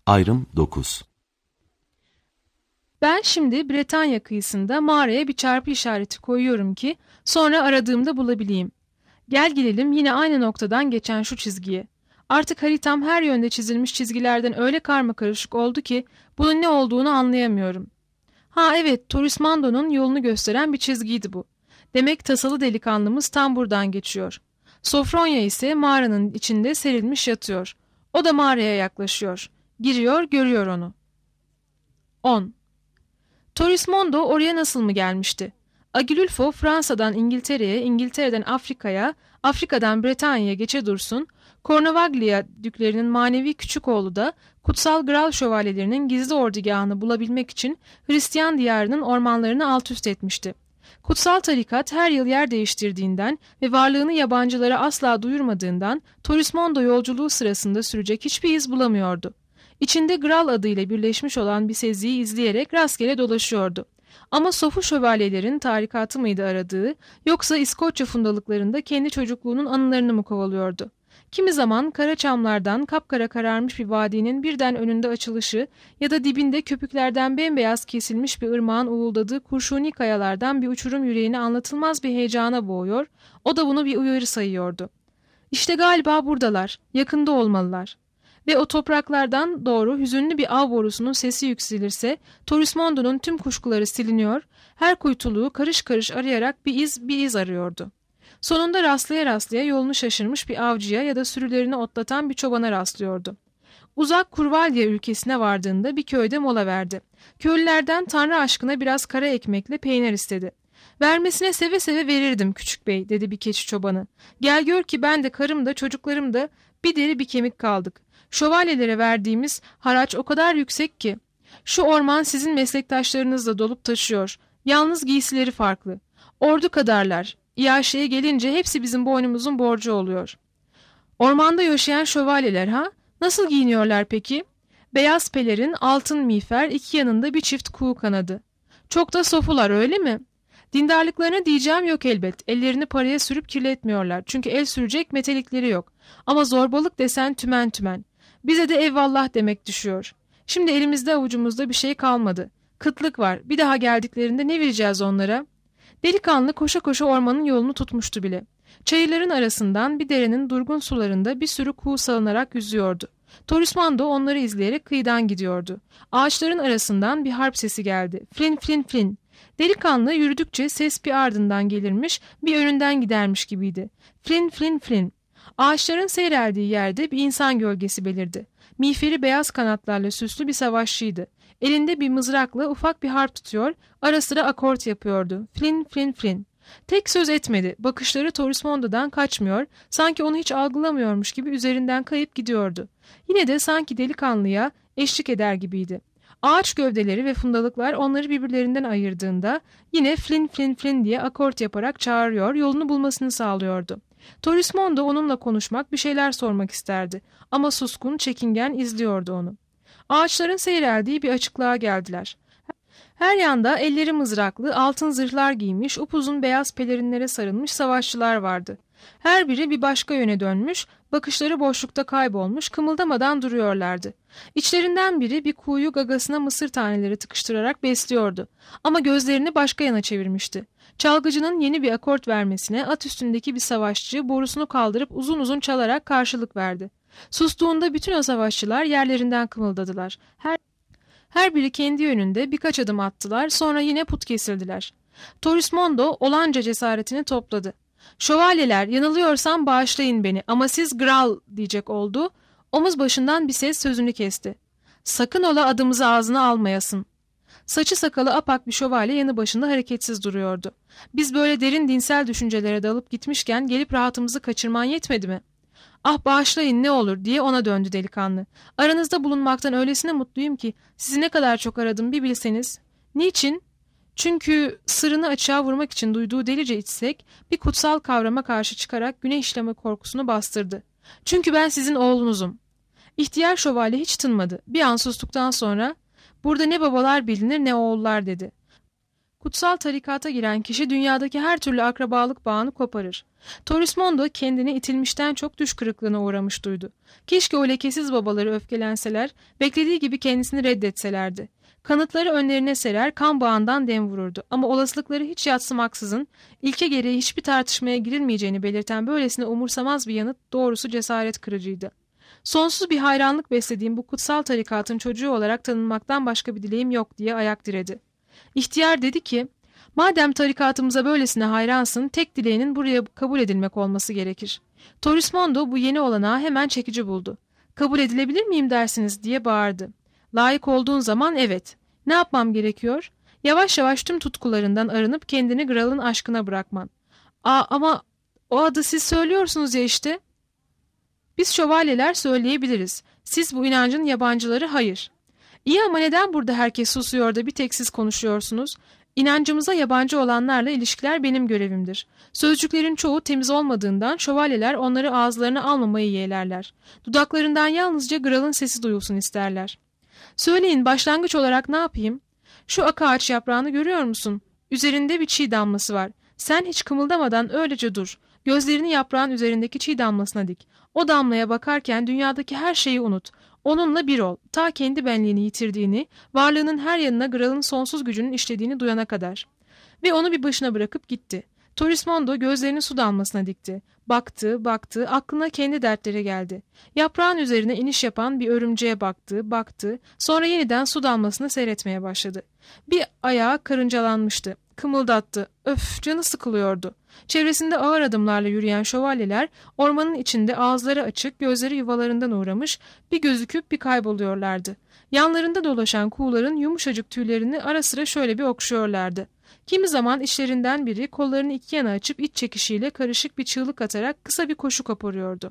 Ayrım 9. Ben şimdi Bretanya kıyısında mağaraya bir çarpı işareti koyuyorum ki sonra aradığımda bulabileyim. Gel gelelim yine aynı noktadan geçen şu çizgiye. Artık haritam her yönde çizilmiş çizgilerden öyle karmakarışık oldu ki bunun ne olduğunu anlayamıyorum. Ha evet, Torrismondo'nun yolunu gösteren bir çizgiydi bu. Demek tasalı delikanlımız tam buradan geçiyor. Sofronya ise mağaranın içinde serilmiş yatıyor. O da mağaraya yaklaşıyor. Giriyor, görüyor onu. 10. Torrismondo oraya nasıl mı gelmişti? Agilulfo Fransa'dan İngiltere'ye, İngiltere'den Afrika'ya, Afrika'dan Bretanya'ya geçe dursun, Cornovaglia düklerinin manevi küçük oğlu da kutsal Graal şövalyelerinin gizli ordugahını bulabilmek için Hristiyan diyarının ormanlarını alt üst etmişti. Kutsal tarikat her yıl yer değiştirdiğinden ve varlığını yabancılara asla duyurmadığından Torrismondo yolculuğu sırasında sürecek hiçbir iz bulamıyordu. İçinde Graal adıyla birleşmiş olan bir seziyi izleyerek rastgele dolaşıyordu. Ama sofu şövalyelerin tarikatı mıydı aradığı, yoksa İskoçya fundalıklarında kendi çocukluğunun anılarını mı kovalıyordu? Kimi zaman kara çamlardan kapkara kararmış bir vadinin birden önünde açılışı ya da dibinde köpüklerden bembeyaz kesilmiş bir ırmağın uğuldadığı kurşuni kayalardan bir uçurum yüreğini anlatılmaz bir heyecana boğuyor, o da bunu bir uyarı sayıyordu. İşte galiba buradalar, yakında olmalılar. Ve o topraklardan doğru hüzünlü bir av borusunun sesi yükselirse Torrismondo'nun tüm kuşkuları siliniyor, her kuytuluğu karış karış arayarak bir iz arıyordu. Sonunda rastlaya yolunu şaşırmış bir avcıya ya da sürülerini otlatan bir çobana rastlıyordu. Uzak Kurvalya ülkesine vardığında bir köyde mola verdi. Köylülerden Tanrı aşkına biraz kara ekmekle peynir istedi. Vermesine seve seve verirdim küçük bey, dedi bir keçi çobanı. Gel gör ki ben de karım da çocuklarım da bir deri bir kemik kaldık. Şövalyelere verdiğimiz haraç o kadar yüksek ki. Şu orman sizin meslektaşlarınızla dolup taşıyor. Yalnız giysileri farklı. Ordu kadarlar. İyaşeye gelince hepsi bizim boynumuzun borcu oluyor. Ormanda yaşayan şövalyeler ha? Nasıl giyiniyorlar peki? Beyaz pelerin, altın miğfer, iki yanında bir çift kuğu kanadı. Çok da sofular öyle mi? Dindarlıklarına diyeceğim yok elbet. Ellerini paraya sürüp kirletmiyorlar. Çünkü el sürecek metelikleri yok. Ama zorbalık desen tümen tümen. Bize de eyvallah demek düşüyor. Şimdi elimizde avucumuzda bir şey kalmadı. Kıtlık var. Bir daha geldiklerinde ne vereceğiz onlara? Delikanlı koşa koşa ormanın yolunu tutmuştu bile. Çayırların arasından bir derenin durgun sularında bir sürü kuğu salınarak yüzüyordu. Torrismondo onları izleyerek kıyıdan gidiyordu. Ağaçların arasından bir harp sesi geldi. Flin flin flin. Delikanlı yürüdükçe ses bir ardından gelirmiş, bir önünden gidermiş gibiydi. Flin flin flin. Ağaçların seyreldiği yerde bir insan gölgesi belirdi. Miğferi beyaz kanatlarla süslü bir savaşçıydı. Elinde bir mızrakla ufak bir harp tutuyor, ara sıra akort yapıyordu. Flin flin flin. Tek söz etmedi. Bakışları Torrismondo'dan kaçmıyor, sanki onu hiç algılamıyormuş gibi üzerinden kayıp gidiyordu. Yine de sanki delikanlıya eşlik eder gibiydi. Ağaç gövdeleri ve fundalıklar onları birbirlerinden ayırdığında yine flin flin flin diye akort yaparak çağırıyor, yolunu bulmasını sağlıyordu. Torrismondo onunla konuşmak, bir şeyler sormak isterdi ama suskun, çekingen izliyordu onu. Ağaçların seyreldiği bir açıklığa geldiler. Her yanda elleri mızraklı, altın zırhlar giymiş, upuzun beyaz pelerinlere sarılmış savaşçılar vardı. Her biri bir başka yöne dönmüş, bakışları boşlukta kaybolmuş, kımıldamadan duruyorlardı. İçlerinden biri bir kuğuyu gagasına mısır taneleri tıkıştırarak besliyordu. Ama gözlerini başka yana çevirmişti. Çalgıcının yeni bir akort vermesine at üstündeki bir savaşçı borusunu kaldırıp uzun uzun çalarak karşılık verdi. Sustuğunda bütün o savaşçılar yerlerinden kımıldadılar. Her biri kendi yönünde birkaç adım attılar, sonra yine put kesildiler. Torrismondo olanca cesaretini topladı. "Şövalyeler, yanılıyorsam bağışlayın beni ama siz Graal," diyecek oldu. Omuz başından bir ses sözünü kesti. "Sakın ola adımızı ağzına almayasın." Saçı sakalı apak bir şövalye yanı başında hareketsiz duruyordu. "Biz böyle derin dinsel düşüncelere dalıp gitmişken gelip rahatımızı kaçırman yetmedi mi?" "Ah bağışlayın ne olur," diye ona döndü delikanlı. "Aranızda bulunmaktan öylesine mutluyum ki sizi ne kadar çok aradım bir bilseniz." "Niçin?" "Çünkü sırrını açığa vurmak için duyduğu delice içsek bir kutsal kavrama karşı çıkarak günah işleme korkusunu bastırdı. Çünkü ben sizin oğlunuzum." İhtiyar şövalye hiç tınmadı. Bir an sustuktan sonra "Burada ne babalar bilinir ne oğullar," dedi. Kutsal tarikata giren kişi dünyadaki her türlü akrabalık bağını koparır. Torrismondo kendini itilmişten çok düş kırıklığına uğramış duydu. Keşke o lekesiz babaları öfkelenseler, beklediği gibi kendisini reddetselerdi. Kanıtları önlerine serer, kan bağından dem vururdu. Ama olasılıkları hiç yadsımaksızın, ilke gereği hiçbir tartışmaya girilmeyeceğini belirten böylesine umursamaz bir yanıt doğrusu cesaret kırıcıydı. Sonsuz bir hayranlık beslediğim bu kutsal tarikatın çocuğu olarak tanınmaktan başka bir dileğim yok diye ayak diredi. İhtiyar dedi ki, madem tarikatımıza böylesine hayransın, tek dileğinin buraya kabul edilmek olması gerekir. Torrismondo bu yeni olanağı hemen çekici buldu. Kabul edilebilir miyim dersiniz diye bağırdı. Layık olduğun zaman evet. Ne yapmam gerekiyor? Yavaş yavaş tüm tutkularından arınıp kendini Gral'ın aşkına bırakman. Ama o adı siz söylüyorsunuz ya işte. Biz şövalyeler söyleyebiliriz. Siz bu inancın yabancıları hayır. İyi ama neden burada herkes susuyor da bir tek siz konuşuyorsunuz? İnancımıza yabancı olanlarla ilişkiler benim görevimdir. Sözcüklerin çoğu temiz olmadığından şövalyeler onları ağızlarına almamayı yeğlerler. Dudaklarından yalnızca Gral'ın sesi duyulsun isterler. Söyleyin, başlangıç olarak ne yapayım? Şu aka ağaç yaprağını görüyor musun? Üzerinde bir çiğ damlası var. Sen hiç kımıldamadan öylece dur. Gözlerini yaprağın üzerindeki çiğ damlasına dik. O damlaya bakarken dünyadaki her şeyi unut. Onunla bir ol. Ta kendi benliğini yitirdiğini, varlığının her yanına Gral'ın sonsuz gücünün işlediğini duyana kadar. Ve onu bir başına bırakıp gitti. Torrismondo gözlerini su damlasına dikti. Baktı, aklına kendi dertleri geldi. Yaprağın üzerine iniş yapan bir örümceğe baktı, sonra yeniden su damlasını seyretmeye başladı. Bir ayağı karıncalanmıştı, kımıldattı, canı sıkılıyordu. Çevresinde ağır adımlarla yürüyen şövalyeler, ormanın içinde ağızları açık, gözleri yuvalarından uğramış, bir gözüküp bir kayboluyorlardı. Yanlarında dolaşan kuğuların yumuşacık tüylerini ara sıra şöyle bir okşuyorlardı. Kimi zaman işlerinden biri kollarını iki yana açıp iç çekişiyle karışık bir çığlık atarak kısa bir koşu koparıyordu.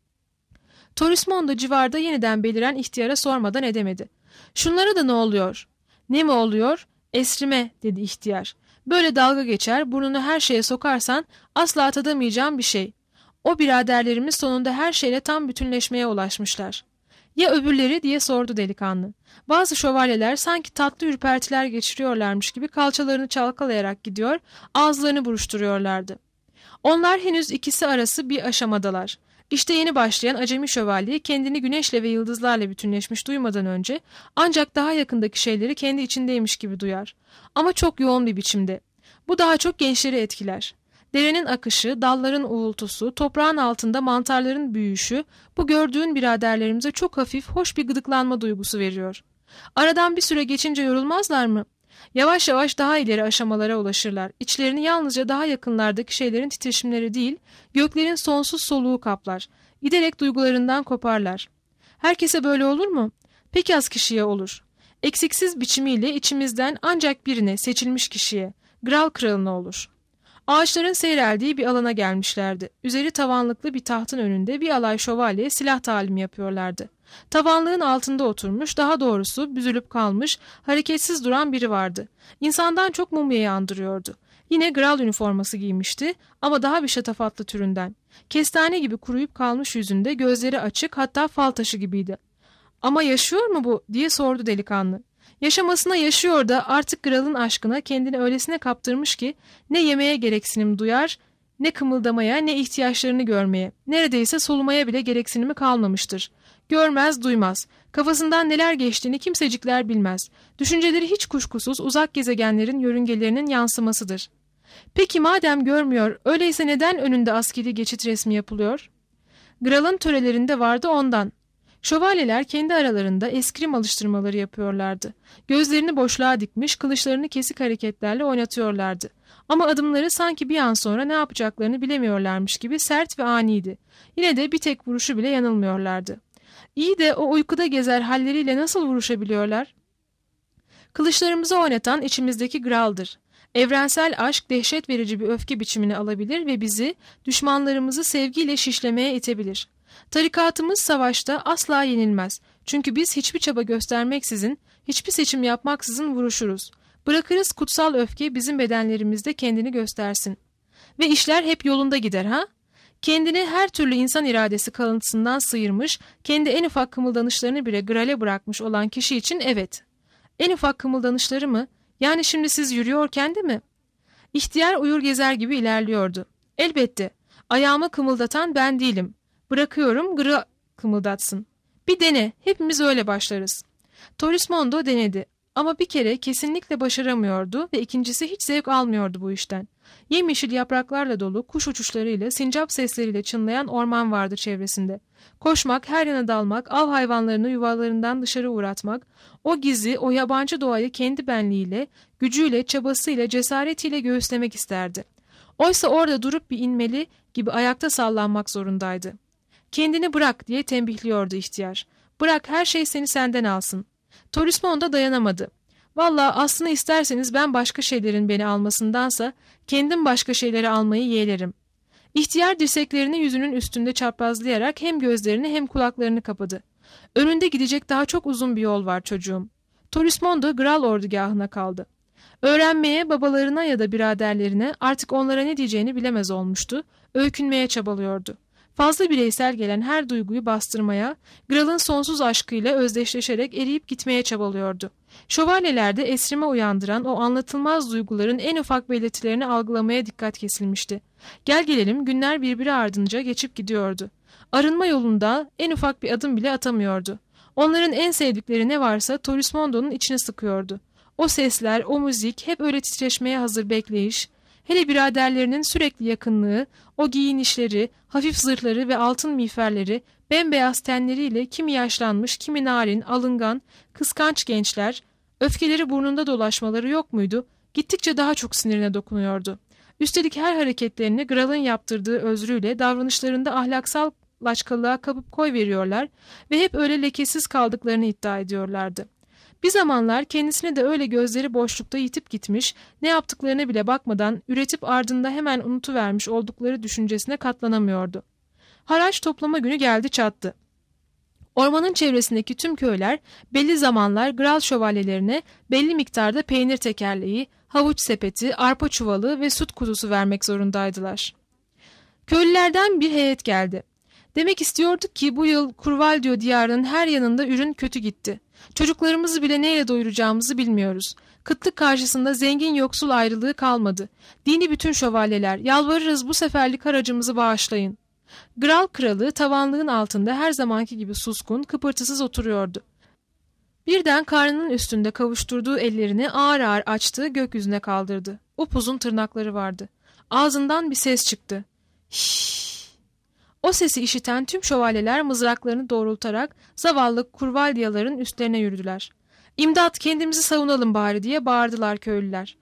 Torrismondo civarda yeniden beliren ihtiyara sormadan edemedi. "Şunlara da ne oluyor?" "Ne mi oluyor?" "Esrime," dedi ihtiyar. "Böyle dalga geçer, burnunu her şeye sokarsan asla tadamayacağım bir şey. O biraderlerimiz sonunda her şeyle tam bütünleşmeye ulaşmışlar." "Ya öbürleri?" diye sordu delikanlı. Bazı şövalyeler sanki tatlı ürpertiler geçiriyorlarmış gibi kalçalarını çalkalayarak gidiyor, ağızlarını buruşturuyorlardı. Onlar henüz ikisi arası bir aşamadalar. İşte yeni başlayan acemi şövalye kendini güneşle ve yıldızlarla bütünleşmiş duymadan önce ancak daha yakındaki şeyleri kendi içindeymiş gibi duyar. Ama çok yoğun bir biçimde. Bu daha çok gençleri etkiler. Derenin akışı, dalların uğultusu, toprağın altında mantarların büyüyüşü bu gördüğün biraderlerimize çok hafif, hoş bir gıdıklanma duygusu veriyor. Aradan bir süre geçince yorulmazlar mı? Yavaş yavaş daha ileri aşamalara ulaşırlar. İçlerini yalnızca daha yakınlardaki şeylerin titreşimleri değil, göklerin sonsuz soluğu kaplar. Giderek duygularından koparlar. Herkese böyle olur mu? Pek az kişiye olur. Eksiksiz biçimiyle içimizden ancak birine, seçilmiş kişiye, Gral kralına olur. Ağaçların seyreldiği bir alana gelmişlerdi. Üzeri tavanlıklı bir tahtın önünde bir alay şövalye silah talimi yapıyorlardı. Tavanlığın altında oturmuş, daha doğrusu büzülüp kalmış, hareketsiz duran biri vardı. İnsandan çok mumyayı andırıyordu. Yine Gral üniforması giymişti ama daha bir şatafatlı türünden. Kestane gibi kuruyup kalmış yüzünde gözleri açık, hatta fal taşı gibiydi. "Ama yaşıyor mu bu?" diye sordu delikanlı. Yaşamasına yaşıyor da artık Gral'ın aşkına kendini öylesine kaptırmış ki ne yemeye gereksinim duyar, ne kımıldamaya, ne ihtiyaçlarını görmeye, neredeyse solumaya bile gereksinimi kalmamıştır. Görmez, duymaz. Kafasından neler geçtiğini kimsecikler bilmez. Düşünceleri hiç kuşkusuz uzak gezegenlerin yörüngelerinin yansımasıdır. Peki madem görmüyor, öyleyse neden önünde askeri geçit resmi yapılıyor? Gral'ın törelerinde vardı ondan. Şövalyeler kendi aralarında eskrim alıştırmaları yapıyorlardı. Gözlerini boşluğa dikmiş, kılıçlarını kesik hareketlerle oynatıyorlardı. Ama adımları sanki bir an sonra ne yapacaklarını bilemiyorlarmış gibi sert ve aniydi. Yine de bir tek vuruşu bile yanılmıyorlardı. İyi de o uykuda gezer halleriyle nasıl vuruşabiliyorlar? Kılıçlarımızı oynatan içimizdeki Gral'dır. Evrensel aşk dehşet verici bir öfke biçimini alabilir ve bizi, düşmanlarımızı sevgiyle şişlemeye itebilir. Tarikatımız savaşta asla yenilmez. Çünkü biz hiçbir çaba göstermeksizin, hiçbir seçim yapmaksızın vuruşuruz. Bırakırız kutsal öfke bizim bedenlerimizde kendini göstersin. Ve işler hep yolunda gider ha? Kendini her türlü insan iradesi kalıntısından sıyırmış, kendi en ufak kımıldanışlarını bile Gral'e bırakmış olan kişi için evet. En ufak kımıldanışları mı? Yani şimdi siz yürüyorken de mi? İhtiyar uyur gezer gibi ilerliyordu. Elbette. Ayağımı kımıldatan ben değilim. Bırakıyorum Gır'a kımıldatsın. Bir dene. Hepimiz öyle başlarız. Torrismondo denedi. Ama bir kere kesinlikle başaramıyordu ve ikincisi hiç zevk almıyordu bu işten. Yemyeşil yapraklarla dolu, kuş uçuşlarıyla, sincap sesleriyle çınlayan orman vardı çevresinde. Koşmak, her yana dalmak, av hayvanlarını yuvalarından dışarı uğratmak, o gizli, o yabancı doğayı kendi benliğiyle, gücüyle, çabasıyla, cesaretiyle göğüslemek isterdi. Oysa orada durup bir inmeli gibi ayakta sallanmak zorundaydı. Kendini bırak diye tembihliyordu ihtiyar. Bırak, her şey seni senden alsın. Torrismondo dayanamadı. Vallahi aslını isterseniz ben başka şeylerin beni almasındansa kendim başka şeyleri almayı yeğlerim. İhtiyar dirseklerini yüzünün üstünde çaprazlayarak hem gözlerini hem kulaklarını kapadı. Önünde gidecek daha çok uzun bir yol var çocuğum. Torrismondo Gral ordugahına kaldı. Öğrenmeye, babalarına ya da biraderlerine, artık onlara ne diyeceğini bilemez olmuştu, öykünmeye çabalıyordu. Fazla bireysel gelen her duyguyu bastırmaya, Gral'ın sonsuz aşkıyla özdeşleşerek eriyip gitmeye çabalıyordu. Şövalyelerde esrime uyandıran o anlatılmaz duyguların en ufak belirtilerini algılamaya dikkat kesilmişti. Gel gelelim günler birbiri ardınca geçip gidiyordu. Arınma yolunda en ufak bir adım bile atamıyordu. Onların en sevdikleri ne varsa Torrismondo'nun içine sıkıyordu. O sesler, o müzik, hep öyle titreşmeye hazır bekleyiş, hele biraderlerinin sürekli yakınlığı, o giyinişleri, hafif zırhları ve altın miğferleri, bembeyaz tenleriyle kimi yaşlanmış, kimi narin, alıngan, kıskanç gençler, öfkeleri burnunda dolaşmaları yok muydu? Gittikçe daha çok sinirine dokunuyordu. Üstelik her hareketlerini Gral'ın yaptırdığı özrüyle davranışlarında ahlaksal laçkalığa kapıp koy veriyorlar ve hep öyle lekesiz kaldıklarını iddia ediyorlardı. Bir zamanlar kendisine de öyle gözleri boşlukta yitip gitmiş, ne yaptıklarına bile bakmadan üretip ardında hemen unutuvermiş oldukları düşüncesine katlanamıyordu. Haraç toplama günü geldi çattı. Ormanın çevresindeki tüm köyler belli zamanlar Gral şövalyelerine belli miktarda peynir tekerleği, havuç sepeti, arpa çuvalı ve süt kutusu vermek zorundaydılar. Köylülerden bir heyet geldi. Demek istiyorduk ki bu yıl Kurvaldio diyarının her yanında ürün kötü gitti. Çocuklarımızı bile neyle doyuracağımızı bilmiyoruz. Kıtlık karşısında zengin yoksul ayrılığı kalmadı. Dini bütün şövalyeler, yalvarırız bu seferlik haracımızı bağışlayın. Gral kralı tavanlığın altında her zamanki gibi suskun, kıpırtısız oturuyordu. Birden karnının üstünde kavuşturduğu ellerini ağır ağır açtı, gökyüzüne kaldırdı. Upuzun tırnakları vardı. Ağzından bir ses çıktı. Şşş! O sesi işiten tüm şövalyeler mızraklarını doğrultarak zavallı Kurvalyaların üstlerine yürüdüler. İmdat, kendimizi savunalım bari diye bağırdılar köylüler.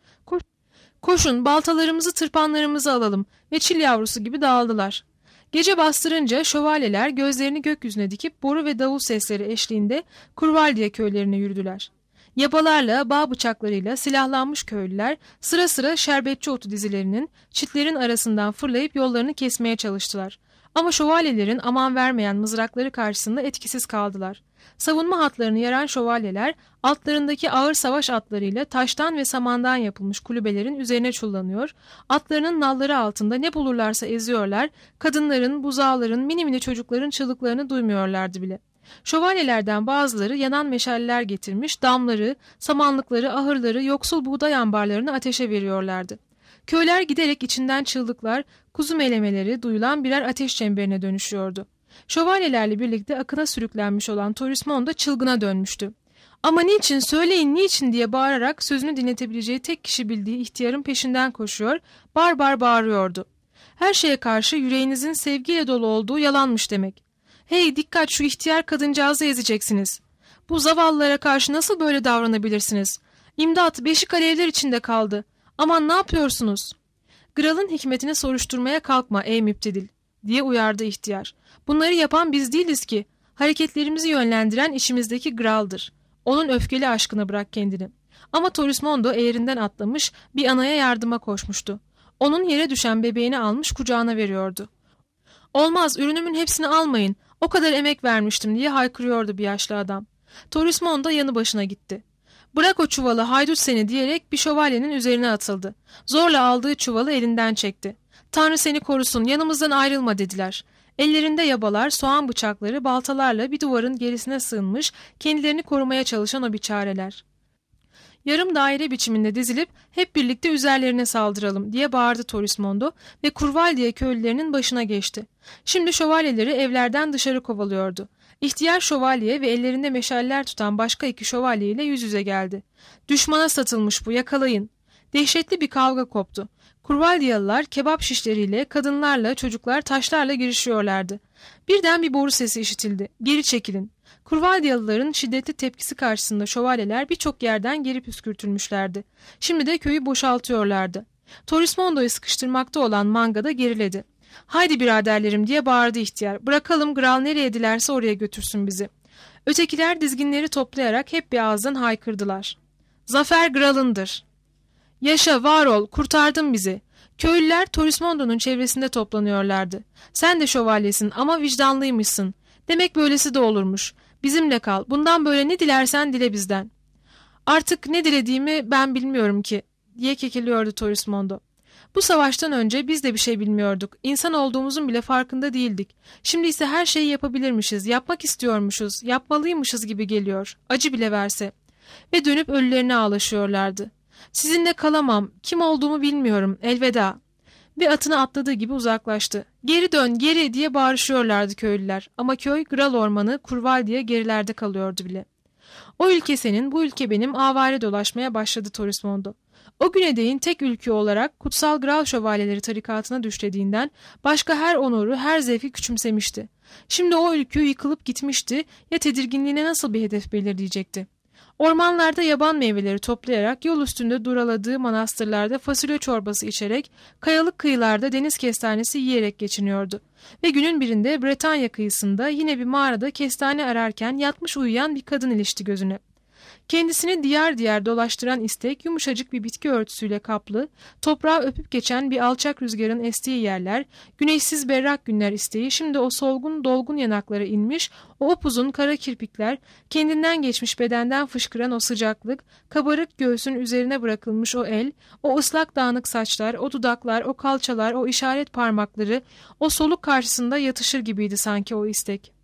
Koşun, baltalarımızı tırpanlarımızı alalım ve çil yavrusu gibi dağıldılar. Gece bastırınca şövalyeler gözlerini gökyüzüne dikip boru ve davul sesleri eşliğinde Kurvalya köylerine yürüdüler. Yabalarla, bağ bıçaklarıyla silahlanmış köylüler sıra sıra şerbetçi otu dizilerinin çitlerin arasından fırlayıp yollarını kesmeye çalıştılar. Ama şövalyelerin aman vermeyen mızrakları karşısında etkisiz kaldılar. Savunma hatlarını yaran şövalyeler altlarındaki ağır savaş atlarıyla taştan ve samandan yapılmış kulübelerin üzerine çullanıyor, atlarının nalları altında ne bulurlarsa eziyorlar, kadınların, buzağların, mini mini çocukların çığlıklarını duymuyorlardı bile. Şövalyelerden bazıları yanan meşaleler getirmiş, damları, samanlıkları, ahırları, yoksul buğday ambarlarını ateşe veriyorlardı. Köyler giderek içinden çığlıklar, kuzu melemeleri duyulan birer ateş çemberine dönüşüyordu. Şövalyelerle birlikte akına sürüklenmiş olan Torrismondo çılgına dönmüştü. Ama niçin, söyleyin niçin diye bağırarak sözünü dinletebileceği tek kişi bildiği ihtiyarın peşinden koşuyor, bar bar bağırıyordu. Her şeye karşı yüreğinizin sevgiyle dolu olduğu yalanmış demek. Hey dikkat, şu ihtiyar kadıncağızı ezeceksiniz. Bu zavallılara karşı nasıl böyle davranabilirsiniz? İmdat, beşik alevler içinde kaldı. Aman ne yapıyorsunuz? Gral'ın hikmetini soruşturmaya kalkma ey müptedil diye uyardı ihtiyar. Bunları yapan biz değiliz ki. Hareketlerimizi yönlendiren içimizdeki Gral'dır. Onun öfkeli aşkına bırak kendini. Ama Torrismondo eğerinden atlamış, bir anaya yardıma koşmuştu. Onun yere düşen bebeğini almış kucağına veriyordu. Olmaz, ürünümün hepsini almayın. O kadar emek vermiştim diye haykırıyordu bir yaşlı adam. Torrismondo yanı başına gitti. Bırak o çuvalı, haydut seni diyerek bir şövalyenin üzerine atıldı. Zorla aldığı çuvalı elinden çekti. Tanrı seni korusun, yanımızdan ayrılma dediler. Ellerinde yabalar, soğan bıçakları, baltalarla bir duvarın gerisine sığınmış, kendilerini korumaya çalışan o biçareler. Yarım daire biçiminde dizilip hep birlikte üzerlerine saldıralım diye bağırdı Torismondo ve Kurvaldiye köylülerinin başına geçti. Şimdi şövalyeleri evlerden dışarı kovalıyordu. İhtiyar şövalye ve ellerinde meşaller tutan başka 2 şövalye ile yüz yüze geldi. Düşmana satılmış bu, yakalayın. Dehşetli bir kavga koptu. Kurvaldiyalılar kebap şişleriyle, kadınlarla, çocuklar taşlarla girişiyorlardı. Birden bir boru sesi işitildi. Geri çekilin. Kurvaldiyalıların şiddetli tepkisi karşısında şövalyeler birçok yerden geri püskürtülmüşlerdi. Şimdi de köyü boşaltıyorlardı. Torismondo'yu sıkıştırmakta olan Manga da geriledi. "Haydi biraderlerim" diye bağırdı ihtiyar. "Bırakalım, Gral nereye dilerse oraya götürsün bizi." Ötekiler dizginleri toplayarak hep bir ağızdan haykırdılar. "Zafer Gral'ındır. Yaşa, var ol, kurtardın bizi." Köylüler Torismondo'nun çevresinde toplanıyorlardı. "Sen de şövalyesin ama vicdanlıymışsın. Demek böylesi de olurmuş. Bizimle kal. Bundan böyle ne dilersen dile bizden." "Artık ne dilediğimi ben bilmiyorum ki" diye kekeliyordu Torismondo. "Bu savaştan önce biz de bir şey bilmiyorduk. İnsan olduğumuzun bile farkında değildik. Şimdi ise her şeyi yapabilirmişiz, yapmak istiyormuşuz, yapmalıymışız gibi geliyor. Acı bile verse." Ve dönüp ölülerine ağlaşıyorlardı. "Sizinle kalamam, kim olduğumu bilmiyorum, elveda." Ve atına atladığı gibi uzaklaştı. "Geri dön, geri" diye bağırışıyorlardı köylüler. Ama köy, Gral Ormanı, Kurvaldiye gerilerde kalıyordu bile. "O ülke senin, bu ülke benim" avare dolaşmaya başladı Torismondo. O güne değin tek ülke olarak kutsal Gral şövalyeleri tarikatına düşlediğinden başka her onuru, her zevki küçümsemişti. Şimdi o ülke yıkılıp gitmişti, ya tedirginliğine nasıl bir hedef belirleyecekti? Ormanlarda yaban meyveleri toplayarak, yol üstünde duraladığı manastırlarda fasulye çorbası içerek, kayalık kıyılarda deniz kestanesi yiyerek geçiniyordu. Ve günün birinde Bretanya kıyısında yine bir mağarada kestane ararken yatmış uyuyan bir kadın ilişti gözüne. Kendisini diyar diyar dolaştıran istek, yumuşacık bir bitki örtüsüyle kaplı, toprağı öpüp geçen bir alçak rüzgarın estiği yerler, güneşsiz berrak günler isteği, şimdi o solgun dolgun yanaklara inmiş, o upuzun kara kirpikler, kendinden geçmiş bedenden fışkıran o sıcaklık, kabarık göğsün üzerine bırakılmış o el, o ıslak dağınık saçlar, o dudaklar, o kalçalar, o işaret parmakları, o soluk karşısında yatışır gibiydi sanki o istek.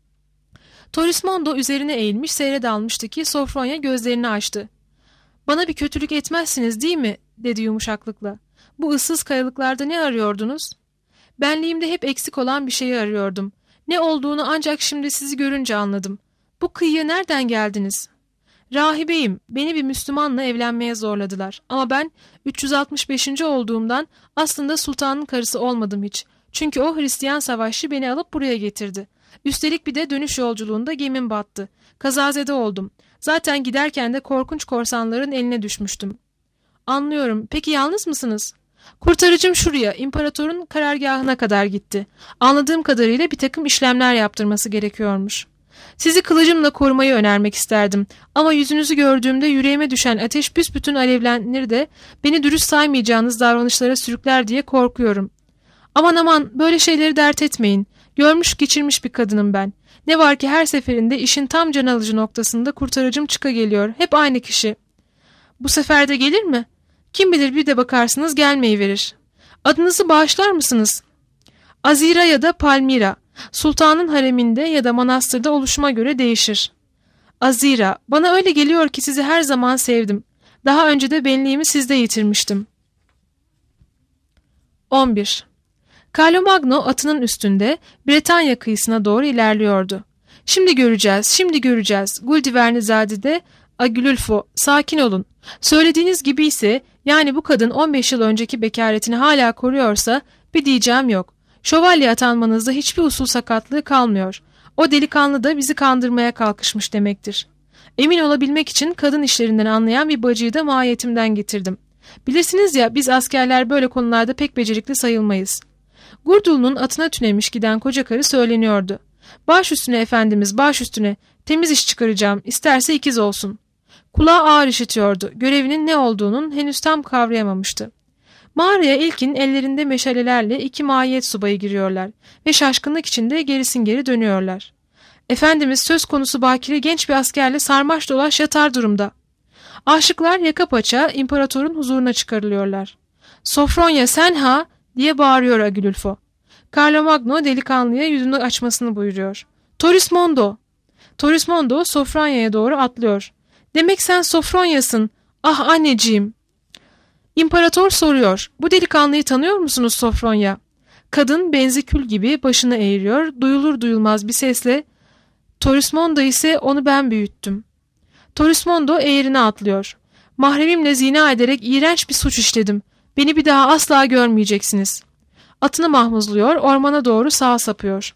Torismondo üzerine eğilmiş seyredalmıştı ki Sofronya gözlerini açtı. "Bana bir kötülük etmezsiniz değil mi?" dedi yumuşaklıkla. "Bu ıssız kayalıklarda ne arıyordunuz?" "Benliğimde hep eksik olan bir şeyi arıyordum. Ne olduğunu ancak şimdi sizi görünce anladım. Bu kıyıya nereden geldiniz?" "Rahibeyim. Beni bir Müslümanla evlenmeye zorladılar. Ama ben 365. olduğumdan aslında sultanın karısı olmadım hiç. Çünkü o Hristiyan savaşçı beni alıp buraya getirdi. Üstelik bir de dönüş yolculuğunda gemim battı. Kazazede oldum. Zaten giderken de korkunç korsanların eline düşmüştüm." "Anlıyorum. Peki yalnız mısınız?" "Kurtarıcım şuraya, imparatorun karargahına kadar gitti. Anladığım kadarıyla bir takım işlemler yaptırması gerekiyormuş. Sizi kılıcımla korumayı önermek isterdim. Ama yüzünüzü gördüğümde yüreğime düşen ateş büsbütün alevlenir de beni dürüst saymayacağınız davranışlara sürükler diye korkuyorum." "Aman aman, böyle şeyleri dert etmeyin. Görmüş geçirmiş bir kadınım ben. Ne var ki her seferinde işin tam can alıcı noktasında kurtarıcım çıka geliyor. Hep aynı kişi." "Bu sefer de gelir mi?" "Kim bilir, bir de bakarsınız gelmeyiverir." "Adınızı bağışlar mısınız?" "Azira ya da Palmira. Sultanın hareminde ya da manastırda oluşuma göre değişir." "Azira, bana öyle geliyor ki sizi her zaman sevdim. Daha önce de benliğimi sizde yitirmiştim." 11. Carlomagno atının üstünde Bretanya kıyısına doğru ilerliyordu. "Şimdi göreceğiz, şimdi göreceğiz. Guldivernizade Agilulfo, sakin olun. Söylediğiniz gibi ise, yani bu kadın 15 yıl önceki bekaretini hala koruyorsa bir diyeceğim yok. Şövalye atanmanızda hiçbir usul sakatlığı kalmıyor. O delikanlı da bizi kandırmaya kalkışmış demektir. Emin olabilmek için kadın işlerinden anlayan bir bacıyı da mahiyetimden getirdim. Bilirsiniz ya, biz askerler böyle konularda pek becerikli sayılmayız." Gurdul'un atına tünemiş giden koca karı söyleniyordu. "Baş üstüne efendimiz, baş üstüne. Temiz iş çıkaracağım, isterse ikiz olsun." Kulağı ağır işitiyordu. Görevinin ne olduğunun henüz tam kavrayamamıştı. Mağaraya ilkin ellerinde meşalelerle 2 mahiyet subayı giriyorlar ve şaşkınlık içinde gerisin geri dönüyorlar. "Efendimiz, söz konusu bakire genç bir askerle sarmaş dolaş yatar durumda." Aşıklar yaka paça imparatorun huzuruna çıkarılıyorlar. "Sofronya, sen ha?" diye bağırıyor Agilulfo. Carlomagno delikanlıya yüzünü açmasını buyuruyor. "Torismondo!" Torismondo Sofronya'ya doğru atlıyor. "Demek sen Sofronya'sın. Ah anneciğim. İmparator soruyor. Bu delikanlıyı tanıyor musunuz Sofronya? Kadın benzi kül gibi başını eğiriyor. Duyulur duyulmaz bir sesle Torismondo ise onu ben büyüttüm. Torismondo eğerine atlıyor. Mahremimle zina ederek iğrenç bir suç işledim. Beni bir daha asla görmeyeceksiniz. Atını mahmuzluyor, ormana doğru sağa sapıyor.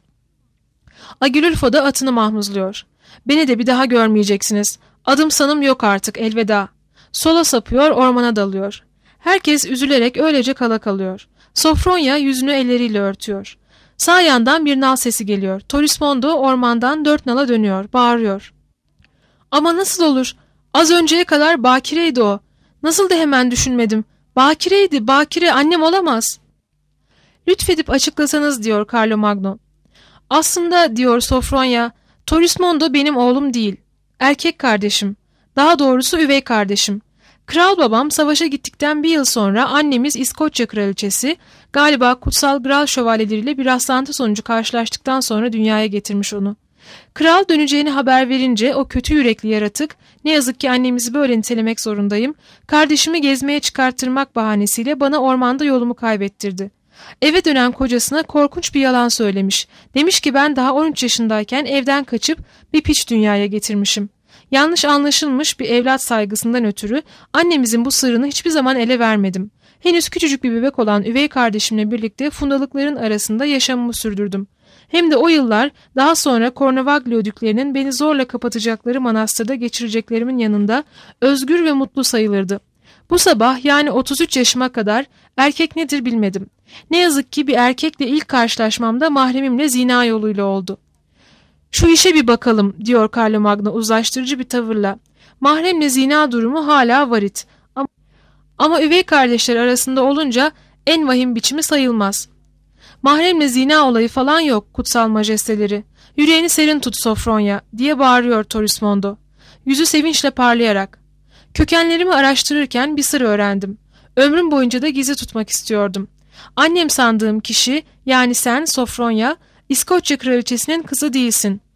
Agilulfo da atını mahmuzluyor. Beni de bir daha görmeyeceksiniz. Adım sanım yok artık, elveda. Sola sapıyor, ormana dalıyor. Herkes üzülerek öylece kala kalıyor. Sofronya yüzünü elleriyle örtüyor. Sağ yandan bir nal sesi geliyor. Torismondo ormandan 4 nala dönüyor, bağırıyor. Ama nasıl olur? Az önceye kadar bakireydi o. Nasıl da hemen düşünmedim. Bakireydi, bakire, annem olamaz. Lütfedip açıklasanız diyor Carlo Magno. Aslında diyor Sofronya, Torismondo benim oğlum değil. Erkek kardeşim. Daha doğrusu üvey kardeşim. Kral babam savaşa gittikten bir yıl sonra annemiz İskoçya kraliçesi galiba kutsal Graal şövalyeleriyle bir rastlantı sonucu karşılaştıktan sonra dünyaya getirmiş onu. Kral döneceğini haber verince o kötü yürekli yaratık, ne yazık ki annemizi böyle nitelemek zorundayım, kardeşimi gezmeye çıkarttırmak bahanesiyle bana ormanda yolumu kaybettirdi. Eve dönen kocasına korkunç bir yalan söylemiş. Demiş ki ben daha 13 yaşındayken evden kaçıp bir piç dünyaya getirmişim. Yanlış anlaşılmış bir evlat saygısından ötürü annemizin bu sırrını hiçbir zaman ele vermedim. Henüz küçücük bir bebek olan üvey kardeşimle birlikte fundalıkların arasında yaşamımı sürdürdüm. Hem de o yıllar daha sonra Cornovaglio düklerinin beni zorla kapatacakları manastırda geçireceklerimin yanında özgür ve mutlu sayılırdı. Bu sabah yani 33 yaşıma kadar erkek nedir bilmedim. Ne yazık ki bir erkekle ilk karşılaşmamda mahremimle zina yoluyla oldu. Şu işe bir bakalım diyor Carlo Magno uzlaştırıcı bir tavırla. Mahremle zina durumu hala varit. Ama üvey kardeşler arasında olunca en vahim biçimi sayılmaz. Mahremle zina olayı falan yok kutsal majesteleri. Yüreğini serin tut Sofronya diye bağırıyor Torismondo. Yüzü sevinçle parlayarak. Kökenlerimi araştırırken bir sır öğrendim. Ömrüm boyunca da gizli tutmak istiyordum. Annem sandığım kişi yani sen Sofronya İskoçya kraliçesinin kızı değilsin.